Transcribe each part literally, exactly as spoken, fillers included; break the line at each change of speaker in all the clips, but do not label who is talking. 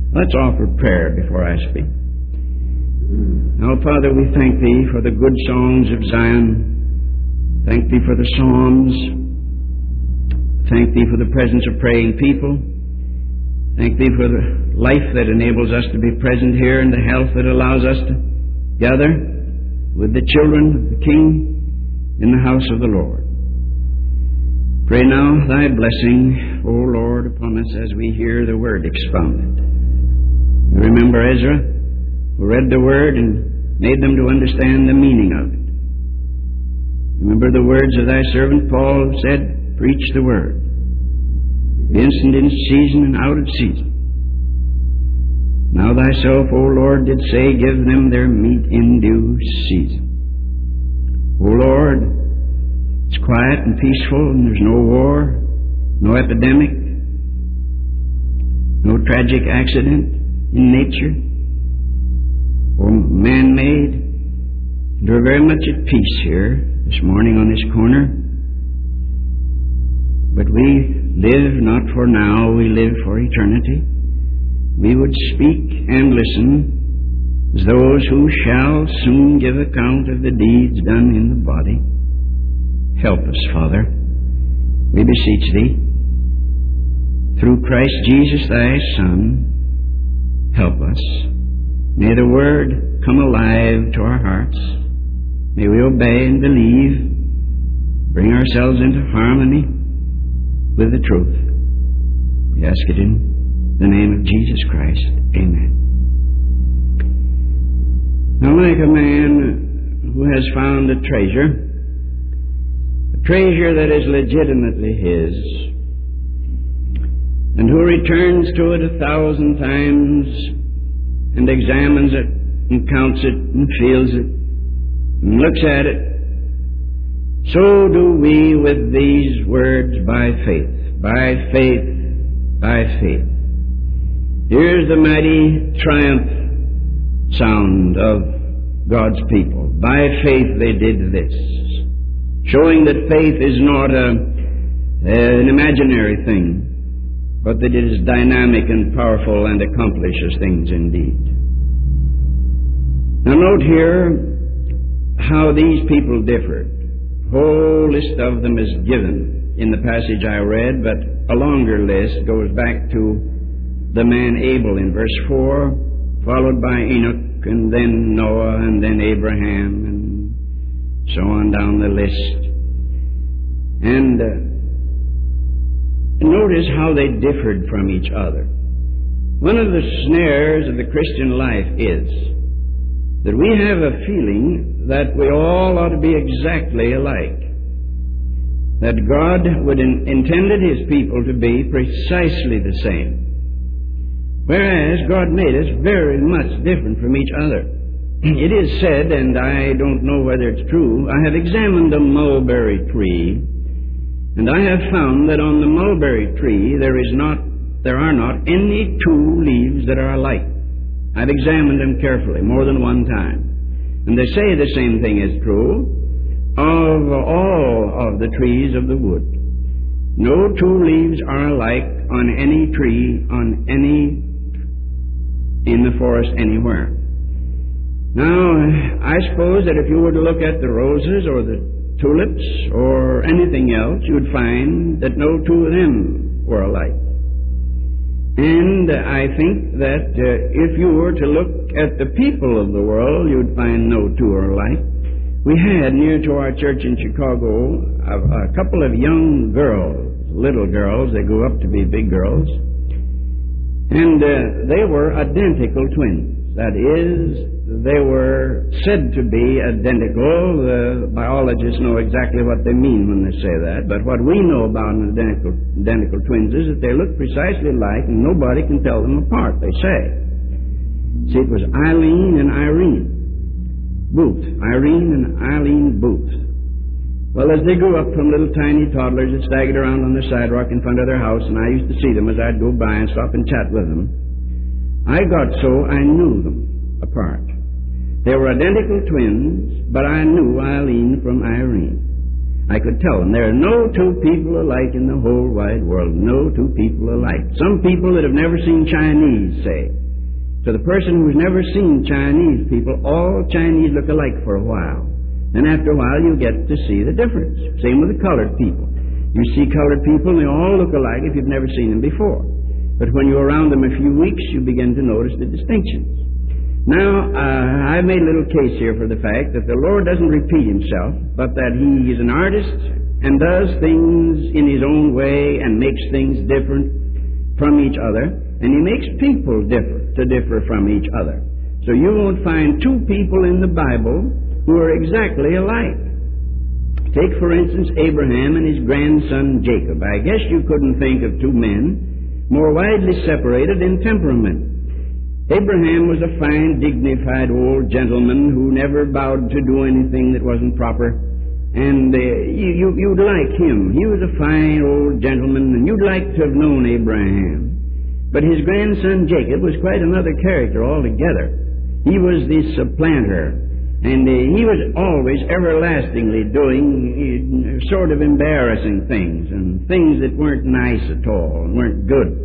Let's offer prayer before I speak. Now, Father, we thank Thee for the good songs of Zion. Thank Thee for the Psalms. Thank Thee for the presence of praying people. Thank Thee for the life that enables us to be present here and the health that allows us to gather with the children of the King in the house of the Lord. Pray now Thy blessing, O Lord, upon us as we hear the Word expounded. You remember Ezra, who read the Word and made them to understand the meaning of it. Remember the words of Thy servant Paul said, preach the Word. Be instant in season and out of season. Now Thyself, O Lord, did say, give them their meat in due season. O Lord, it's quiet and peaceful, and there's no war, no epidemic, no tragic accident in nature or man-made. We're very much at peace here this morning on this corner. But we live not for now, we live for eternity. We would speak and listen as those who shall soon give account of the deeds done in the body. Help us, Father, we beseech Thee. Through Christ Jesus, Thy Son, help us. May the Word come alive to our hearts. May we obey and believe, bring ourselves into harmony with the truth. We ask it in the name of Jesus Christ. Amen. Now, like a man who has found a treasure, a treasure that is legitimately his, and who returns to it a thousand times and examines it and counts it and feels it and looks at it, so do we with these words, by faith, by faith, by faith. Here's the mighty triumph sound of God's people. By faith they did this, showing that faith is not a, an imaginary thing, but that it is dynamic and powerful and accomplishes things indeed. Now note here how these people differed. A whole list of them is given in the passage I read, but a longer list goes back to the man Abel in verse four, followed by Enoch, and then Noah, and then Abraham, and so on down the list. And uh, notice how they differed from each other. One of the snares of the Christian life is that we have a feeling that we all ought to be exactly alike. That God would in, intended His people to be precisely the same. Whereas God made us very much different from each other. It is said, and I don't know whether it's true, I have examined a mulberry tree, and I have found that on the mulberry tree there is not, there are not any two leaves that are alike. I've examined them carefully, more than one time. And they say the same thing is true of all of the trees of the wood. No two leaves are alike on any tree, on any, in the forest anywhere. Now, I suppose that if you were to look at the roses or the tulips or anything else, you would find that no two of them were alike. And I think that uh, if you were to look at the people of the world, you'd find no two are alike. We had near to our church in Chicago a, a couple of young girls, little girls, they grew up to be big girls, and uh, they were identical twins. That is, they were said to be identical. The biologists know exactly what they mean when they say that. But what we know about an identical, identical twins is that they look precisely alike and nobody can tell them apart, they say. See, it was Eileen and Irene Booth. Irene and Eileen Booth. Well, as they grew up from little tiny toddlers that staggered around on the sidewalk in front of their house, and I used to see them as I'd go by and stop and chat with them, I got so I knew them apart. They were identical twins, but I knew Eileen from Irene. I could tell them there are no two people alike in the whole wide world. No two people alike. Some people that have never seen Chinese say, to the person who's never seen Chinese people, all Chinese look alike for a while. Then after a while you get to see the difference. Same with the colored people. You see colored people and they all look alike if you've never seen them before. But when you're around them a few weeks, you begin to notice the distinctions. Now, uh, I've made a little case here for the fact that the Lord doesn't repeat himself, but that he is an artist and does things in his own way and makes things different from each other, and he makes people differ to differ from each other. So you won't find two people in the Bible who are exactly alike. Take, for instance, Abraham and his grandson Jacob. I guess you couldn't think of two men more widely separated in temperament. Abraham was a fine, dignified old gentleman who never bowed to do anything that wasn't proper. And uh, you, you, you'd like him. He was a fine old gentleman, and you'd like to have known Abraham. But his grandson Jacob was quite another character altogether. He was the supplanter, and uh, he was always everlastingly doing uh, sort of embarrassing things, and things that weren't nice at all, and weren't good.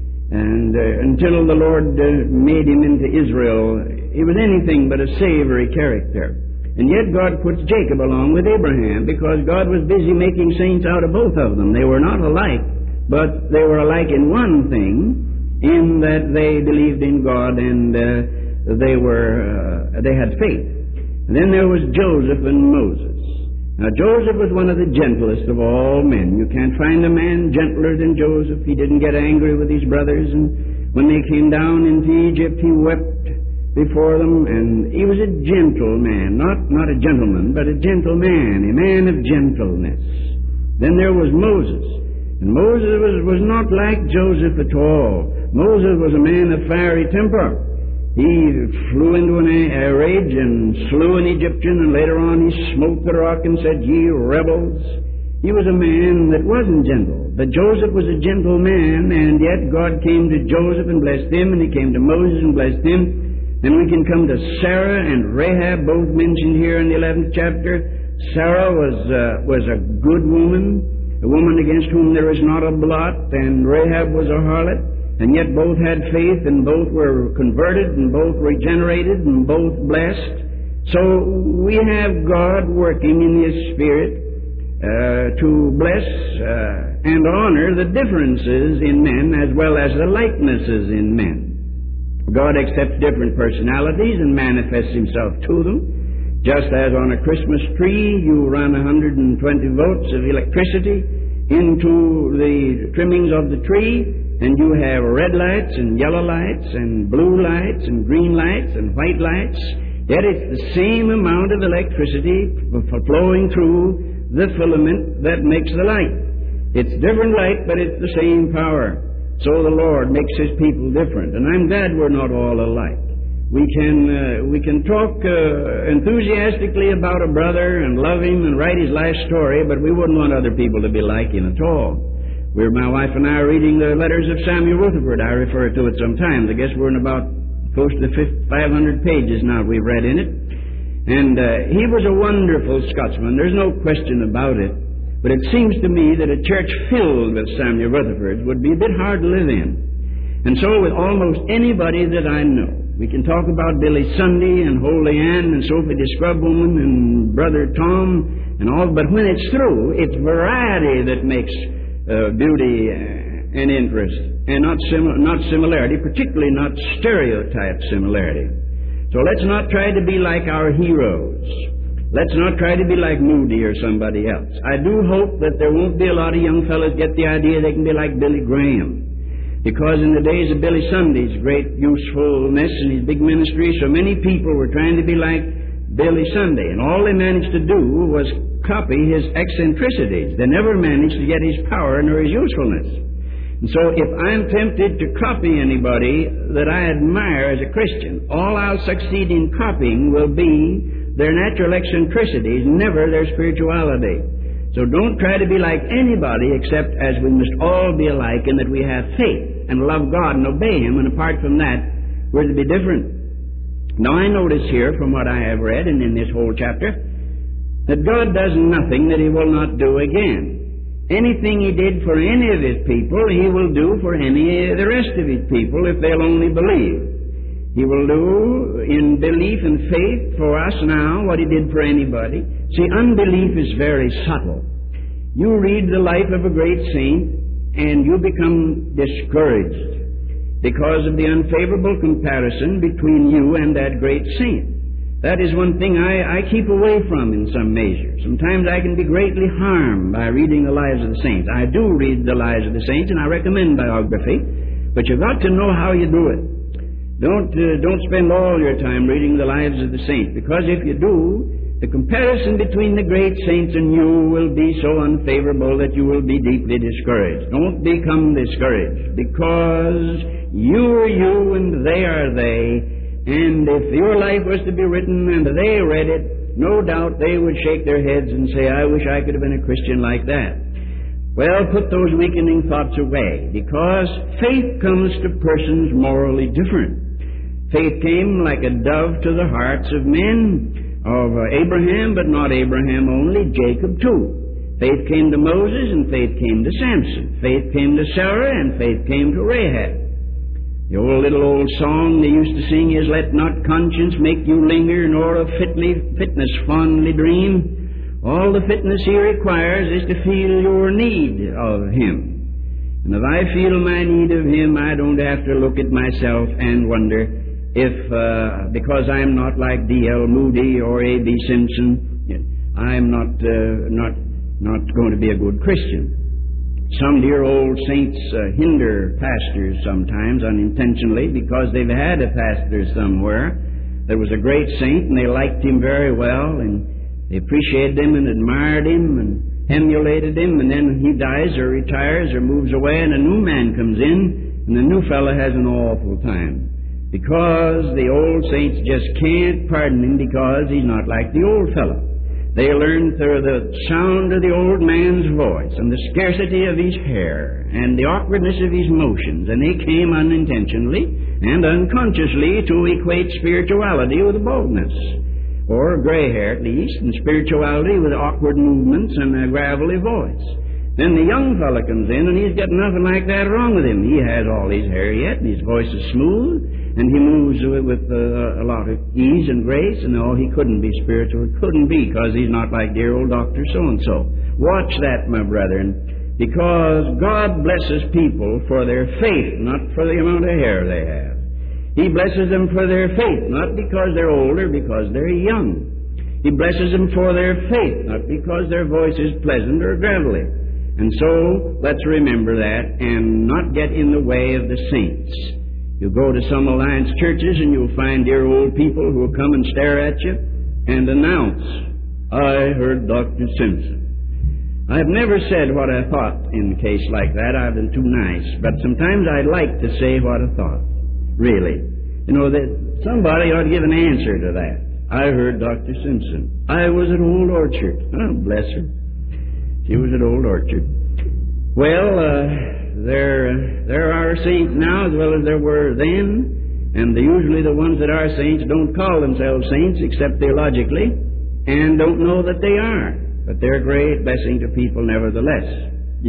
And uh, until the Lord uh, made him into Israel, he was anything but a savory character. And yet God puts Jacob along with Abraham because God was busy making saints out of both of them. They were not alike, but they were alike in one thing, in that they believed in God and uh, they were uh, they had faith. And then there was Joseph and Moses. Now, Joseph was one of the gentlest of all men. You can't find a man gentler than Joseph. He didn't get angry with his brothers, and when they came down into Egypt, he wept before them, and he was a gentle man, not, not a gentleman, but a gentle man, a man of gentleness. Then there was Moses, and Moses was, was not like Joseph at all. Moses was a man of fiery temper. He flew into an, a rage and slew an Egyptian, and later on he smote the rock and said, "Ye rebels." He was a man that wasn't gentle. But Joseph was a gentle man, and yet God came to Joseph and blessed him, and he came to Moses and blessed him. And we can come to Sarah and Rahab, both mentioned here in the eleventh chapter. Sarah was, uh, was a good woman, a woman against whom there is not a blot, and Rahab was a harlot. And yet both had faith, and both were converted, and both regenerated, and both blessed. So we have God working in His Spirit uh, to bless uh, and honor the differences in men as well as the likenesses in men. God accepts different personalities and manifests Himself to them. Just as on a Christmas tree you run one hundred twenty volts of electricity into the trimmings of the tree, and you have red lights and yellow lights and blue lights and green lights and white lights, yet it's the same amount of electricity flowing through the filament that makes the light. It's different light, but it's the same power. So the Lord makes His people different, and I'm glad we're not all alike. We can uh, we can talk uh, enthusiastically about a brother and love him and write his life story, but we wouldn't want other people to be like him at all. We're, my wife and I are reading the letters of Samuel Rutherford. I refer to it sometimes. I guess we're in about close to five hundred pages now we've read in it. And uh, he was a wonderful Scotsman. There's no question about it. But it seems to me that a church filled with Samuel Rutherfords would be a bit hard to live in. And so with almost anybody that I know, we can talk about Billy Sunday and Holy Ann and Sophie the Scrub Woman and Brother Tom and all, but when it's through, it's variety that makes Uh, beauty and interest, and not sim- not similarity, particularly not stereotype similarity. So let's not try to be like our heroes. Let's not try to be like Moody or somebody else. I do hope that there won't be a lot of young fellows get the idea they can be like Billy Graham, because in the days of Billy Sunday's great usefulness and his big ministry, so many people were trying to be like Billy Sunday, and all they managed to do was copy his eccentricities. They never managed to get his power nor his usefulness. And so if I'm tempted to copy anybody that I admire as a Christian, all I'll succeed in copying will be their natural eccentricities, never their spirituality. So don't try to be like anybody, except as we must all be alike in that we have faith and love God and obey Him, and apart from that, we're to be different. Now I notice here from what I have read and in this whole chapter that God does nothing that He will not do again. Anything He did for any of His people, He will do for any of the rest of His people if they'll only believe. He will do in belief and faith for us now what He did for anybody. See, unbelief is very subtle. You read the life of a great saint and you become discouraged because of the unfavorable comparison between you and that great saint. That is one thing I, I keep away from in some measure. Sometimes I can be greatly harmed by reading the lives of the saints. I do read the lives of the saints, and I recommend biography, but you've got to know how you do it. Don't, uh, don't spend all your time reading the lives of the saints, because if you do, the comparison between the great saints and you will be so unfavorable that you will be deeply discouraged. Don't become discouraged, because you are you and they are they. And if your life was to be written and they read it, no doubt they would shake their heads and say, I wish I could have been a Christian like that. Well, put those weakening thoughts away, because faith comes to persons morally different. Faith came like a dove to the hearts of men, of Abraham, but not Abraham only, Jacob too. Faith came to Moses and faith came to Samson. Faith came to Sarah and faith came to Rahab. The old little old song they used to sing is, let not conscience make you linger, nor of fitly, fitness fondly dream. All the fitness He requires is to feel your need of Him. And if I feel my need of Him, I don't have to look at myself and wonder if, uh, because I'm not like D L Moody or A B Simpson, I'm not, uh, not, not going to be a good Christian. Some dear old saints uh, hinder pastors sometimes unintentionally because they've had a pastor somewhere that was a great saint and they liked him very well and they appreciated him and admired him and emulated him, and then he dies or retires or moves away and a new man comes in and the new fellow has an awful time because the old saints just can't pardon him because he's not like the old fellow. They learned through the sound of the old man's voice and the scarcity of his hair and the awkwardness of his motions, and they came unintentionally and unconsciously to equate spirituality with baldness, or gray hair at least, and spirituality with awkward movements and a gravelly voice. Then the young fellow comes in and he's got nothing like that wrong with him. He has all his hair yet and his voice is smooth and he moves with uh, a lot of ease and grace, and oh, he couldn't be spiritual. It couldn't be because he's not like dear old Doctor So-and-so. Watch that, my brethren, because God blesses people for their faith, not for the amount of hair they have. He blesses them for their faith, not because they're older, because they're young. He blesses them for their faith, not because their voice is pleasant or gravelly. And so, let's remember that and not get in the way of the saints. You go to some alliance churches and you'll find dear old people who will come and stare at you and announce, I heard Doctor Simpson. I've never said what I thought in a case like that. I've been too nice. But sometimes I'd like to say what I thought. Really. You know, that somebody ought to give an answer to that. I heard Doctor Simpson. I was at Old Orchard. Oh, bless her. She was at Old Orchard. Well, uh... There, there are saints now as well as there were then, and the, usually the ones that are saints don't call themselves saints except theologically, and don't know that they are. But they're a great blessing to people nevertheless. You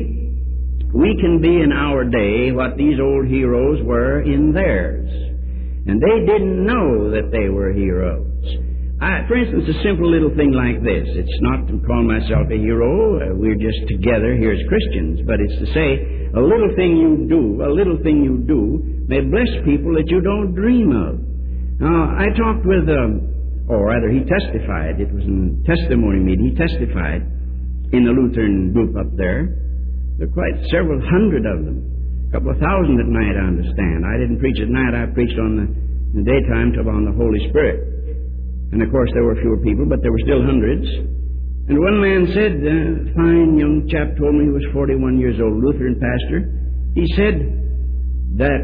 see, we can be in our day what these old heroes were in theirs, and they didn't know that they were heroes. I, for instance, a simple little thing like this. It's not to call myself a hero. Uh, we're just together here as Christians. But it's to say, a little thing you do, a little thing you do may bless people that you don't dream of. Now, I talked with, um, or rather he testified. It was in a testimony meeting. He testified in the Lutheran group up there. There are quite several hundred of them. A couple of thousand at night, I understand. I didn't preach at night. I preached on the, in the daytime on the Holy Spirit. And of course there were fewer people, but there were still hundreds. And one man said, a fine young chap told me he was forty-one years old, Lutheran pastor. He said that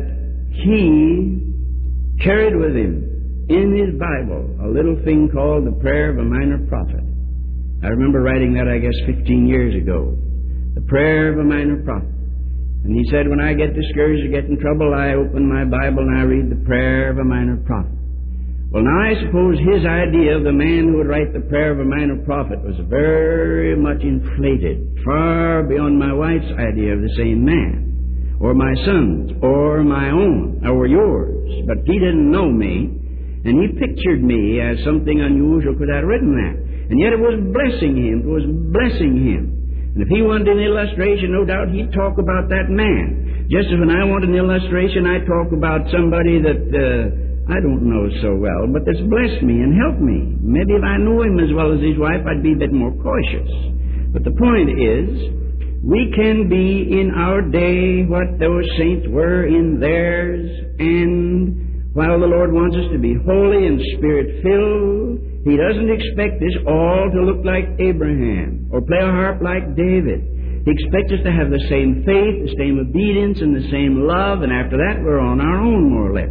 he carried with him in his Bible a little thing called the Prayer of a Minor Prophet. I remember writing that, I guess, fifteen years ago. The Prayer of a Minor Prophet. And he said, when I get discouraged or get in trouble, I open my Bible and I read the Prayer of a Minor Prophet. Well, now I suppose his idea of the man who would write the prayer of a minor prophet was very much inflated, far beyond my wife's idea of the same man, or my son's, or my own, or yours. But he didn't know me, and he pictured me as something unusual because I'd written that. And yet it was blessing him, it was blessing him. And if he wanted an illustration, no doubt he'd talk about that man. Just as when I want an illustration, I talk about somebody that uh, I don't know so well, but that's blessed me and helped me. Maybe if I knew him as well as his wife, I'd be a bit more cautious. But the point is, we can be in our day what those saints were in theirs, and while the Lord wants us to be holy and Spirit-filled, He doesn't expect us all to look like Abraham or play a harp like David. He expects us to have the same faith, the same obedience, and the same love, and after that we're on our own, more or less.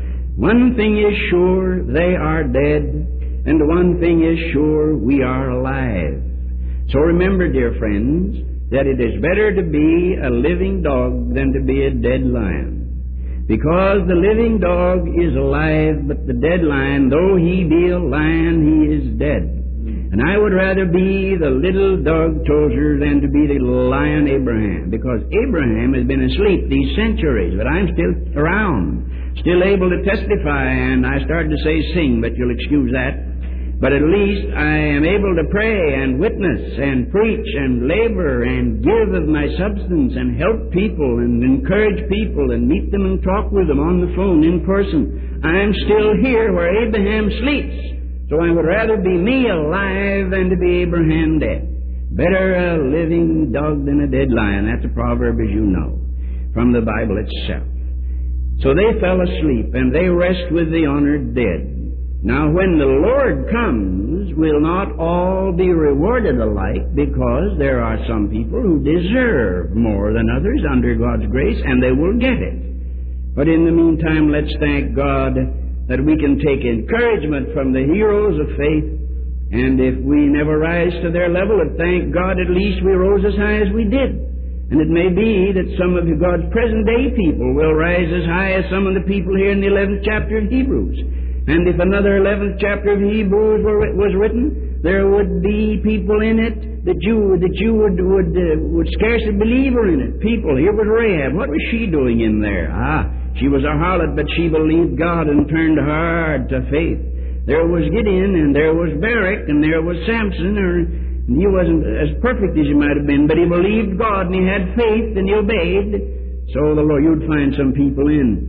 One thing is sure, they are dead, and one thing is sure, we are alive. So remember, dear friends, that it is better to be a living dog than to be a dead lion. Because the living dog is alive, but the dead lion, though he be a lion, he is dead. And I would rather be the little dog Tozer than to be the lion Abraham, because Abraham has been asleep these centuries, but I'm still around, still able to testify, and I started to say sing, but you'll excuse that. But at least I am able to pray and witness and preach and labor and give of my substance and help people and encourage people and meet them and talk with them on the phone, in person. I'm still here where Abraham sleeps. So I would rather be me alive than to be Abraham dead. Better a living dog than a dead lion. That's a proverb, as you know, from the Bible itself. So they fell asleep, and they rest with the honored dead. Now, when the Lord comes, we'll not all be rewarded alike, because there are some people who deserve more than others under God's grace, and they will get it. But in the meantime, let's thank God that we can take encouragement from the heroes of faith, and if we never rise to their level, and thank God at least we rose as high as we did. And it may be that some of God's present-day people will rise as high as some of the people here in the eleventh chapter of Hebrews. And if another eleventh chapter of Hebrews were, was written, there would be people in it that you that you would would uh, would scarcely believe were in it. People. Here was Rahab. What was she doing in there? Ah, she was a harlot, but she believed God and turned hard to faith. There was Gideon, and there was Barak, and there was Samson. Or he wasn't as perfect as he might have been, but he believed God, and he had faith, and he obeyed. So the Lord, you'd find some people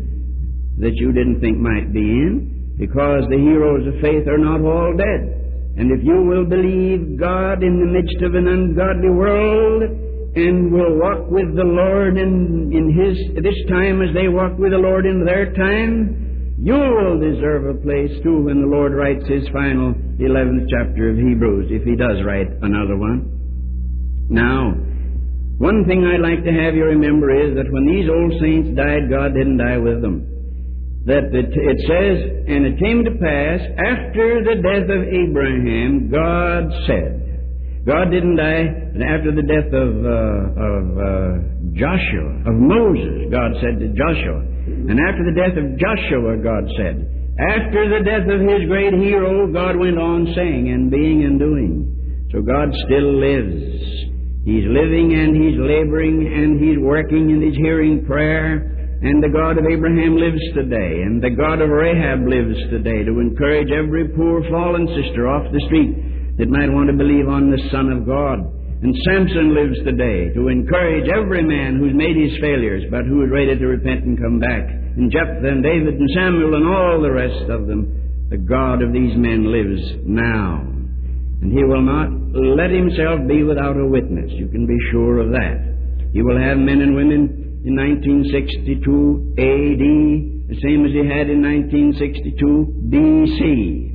in that you didn't think might be in, because the heroes of faith are not all dead. And if you will believe God in the midst of an ungodly world, and will walk with the Lord in, in His this time as they walked with the Lord in their time, you will deserve a place too when the Lord writes His final eleventh chapter of Hebrews, if He does write another one. Now, one thing I'd like to have you remember is that when these old saints died, God didn't die with them. That it, it says, and it came to pass, after the death of Abraham, God said. God didn't die after the death of, uh, of uh, Joshua, of Moses, God said to Joshua. And after the death of Joshua, God said. After the death of his great hero, God went on saying and being and doing. So God still lives. He's living and He's laboring and He's working and He's hearing prayer. And the God of Abraham lives today, and the God of Rahab lives today to encourage every poor fallen sister off the street that might want to believe on the Son of God. And Samson lives today to encourage every man who's made his failures, but who is ready to repent and come back. And Jephthah and David and Samuel and all the rest of them, the God of these men lives now. And He will not let Himself be without a witness. You can be sure of that. He will have men and women in nineteen sixty-two A D, the same as He had in nineteen sixty-two B C.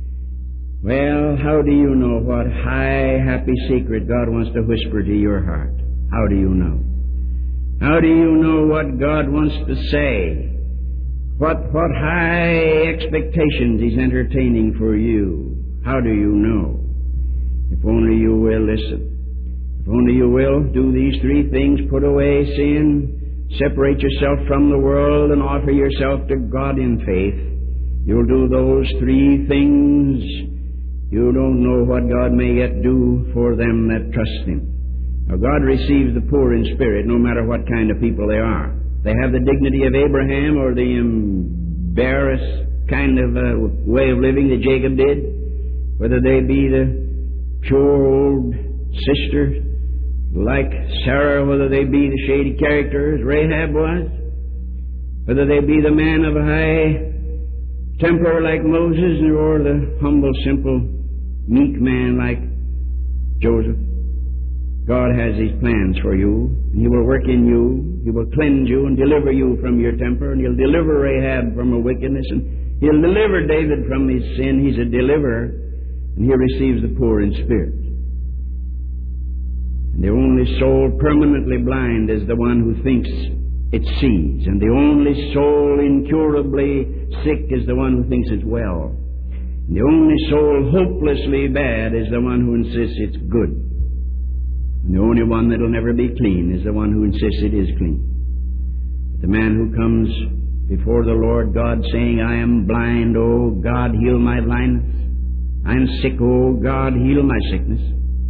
Well, how do you know what high, happy secret God wants to whisper to your heart? How do you know? How do you know what God wants to say? What, what high expectations He's entertaining for you? How do you know? If only you will listen. If only you will do these three things: put away sin, separate yourself from the world, and offer yourself to God in faith. you'll do those three things, you don't know what God may yet do for them that trust Him. Now, God receives the poor in spirit, no matter what kind of people they are. They have the dignity of Abraham or the embarrassed kind of uh, way of living that Jacob did, whether they be the pure old sister like Sarah, whether they be the shady character as Rahab was, whether they be the man of a high temper like Moses, or the humble, simple, meek man like Joseph. God has His plans for you, and He will work in you. He will cleanse you and deliver you from your temper, and He'll deliver Rahab from her wickedness, and He'll deliver David from his sin. He's a deliverer, and He receives the poor in spirit. And the only soul permanently blind is the one who thinks it sees, and the only soul incurably sick is the one who thinks it's well. And the only soul hopelessly bad is the one who insists it's good. And the only one that'll never be clean is the one who insists it is clean. But the man who comes before the Lord God saying, I am blind, oh God, heal my blindness. I am sick, oh God, heal my sickness.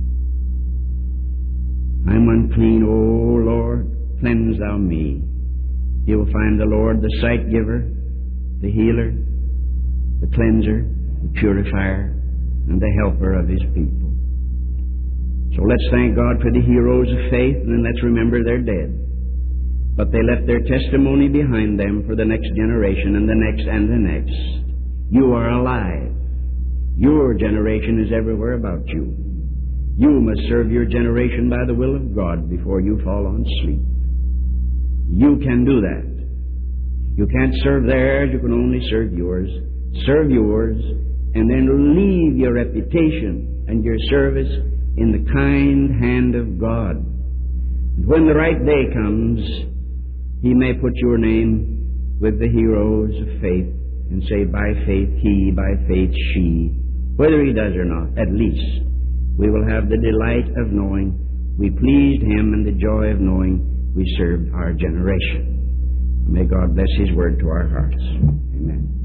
I am unclean, oh Lord, cleanse thou me. He will find the Lord the sight giver, the healer, the cleanser, the purifier, and the helper of His people. So let's thank God for the heroes of faith, and then let's remember they're dead. But they left their testimony behind them for the next generation and the next and the next. You are alive. Your generation is everywhere about you. You must serve your generation by the will of God before you fall on sleep. You can do that. You can't serve theirs, you can only serve yours. Serve yours, and then leave your reputation and your service in the kind hand of God. And when the right day comes, He may put your name with the heroes of faith and say, by faith he, by faith she. Whether He does or not, at least we will have the delight of knowing we pleased Him and the joy of knowing we served our generation. May God bless His word to our hearts. Amen.